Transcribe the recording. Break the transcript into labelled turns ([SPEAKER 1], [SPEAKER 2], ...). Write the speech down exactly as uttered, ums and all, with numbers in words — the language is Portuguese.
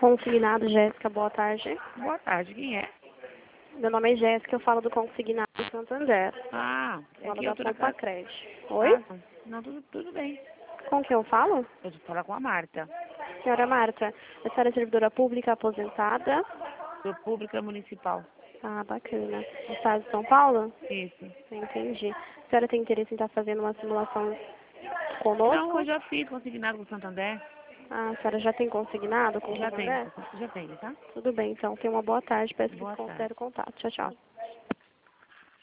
[SPEAKER 1] Consignado, Jéssica, boa tarde.
[SPEAKER 2] Boa tarde, quem é?
[SPEAKER 1] Meu nome é Jéssica, eu falo do Consignado Santander.
[SPEAKER 2] Ah, é
[SPEAKER 1] Falo
[SPEAKER 2] que
[SPEAKER 1] da
[SPEAKER 2] eu tô na
[SPEAKER 1] Pompa
[SPEAKER 2] casa.
[SPEAKER 1] Crédito. Oi?
[SPEAKER 2] Ah, não, tudo, tudo bem.
[SPEAKER 1] Com quem eu falo?
[SPEAKER 2] Eu vou falar com a Marta,
[SPEAKER 1] Senhora Marta, a senhora é servidora pública aposentada?
[SPEAKER 2] do Pública Municipal.
[SPEAKER 1] Ah, bacana. Do estado de São Paulo?
[SPEAKER 2] Isso.
[SPEAKER 1] Entendi. A senhora tem interesse em estar fazendo uma simulação
[SPEAKER 2] Não,
[SPEAKER 1] conosco?
[SPEAKER 2] eu já fiz consignado com o Santander.
[SPEAKER 1] Ah, a senhora já tem consignado com o
[SPEAKER 2] Já tenho,
[SPEAKER 1] Santander?
[SPEAKER 2] já tenho, tá?
[SPEAKER 1] Tudo bem, então. Tenha uma boa tarde. Peço que
[SPEAKER 2] Boa tarde.
[SPEAKER 1] considere o contato. Tchau, tchau.